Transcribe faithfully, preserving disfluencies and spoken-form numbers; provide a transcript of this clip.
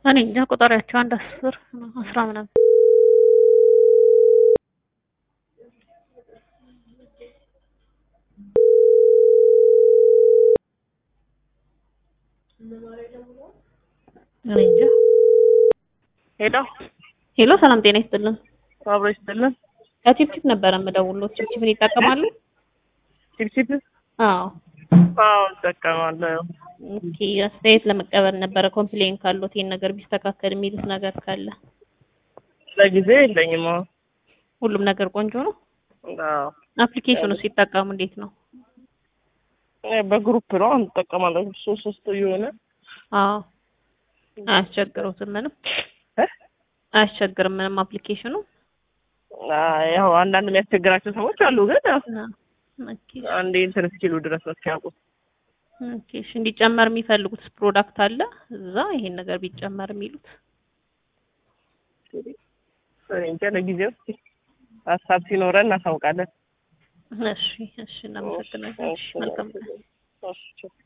እኔ እንጃ ቁጥራቸው አንድ አስር አስራ ምናምን እኔ እንጃ። ሄሎ ሄሎ ሰላም ጤና ይስጥልን። አብሮ ይስጥልን። ከቲፕቲፕ ነበር የምደውልልዎት። ቲፕቲፕን ይጠቀማሉ? ቲፕቲፕ አዎ። አዎ እጠቀማለሁ። ኦኬ አስተያየት ለመቀበል ነበረ። ኮምፕሌን ካሉት ይሄን ነገር ቢስተካከል የሚሉት ነገር ካለ። ለጊዜው የለኝም። አዎ ሁሉም ነገር ቆንጆ ነው። አዎ አፕሊኬሽኑ ሲጠቀሙ እንዴት ነው? በግሩፕ ነው እንጠቀማለን። ሶስት ሶስት የሆነ አዎ አያስቸግሩትም ምንም እ አያስቸግርም ምንም አፕሊኬሽኑ። ያው አንዳንድ የሚያስቸግራቸው ሰዎች አሉ፣ ግን ኦኬ አንዴ እንትን እስኪሉ ድረስ ነው እስኪያውቁት። ኦኬ እሺ እንዲጨመር የሚፈልጉት ፕሮዳክት አለ እዛ ይሄን ነገር ቢጨመር የሚሉት? እኔ እንጃ ለጊዜው ሀሳብ ሲኖረን እናሳውቃለን። እሺ እሺ እናመሰግናለን። እሺ መልካም ቀን።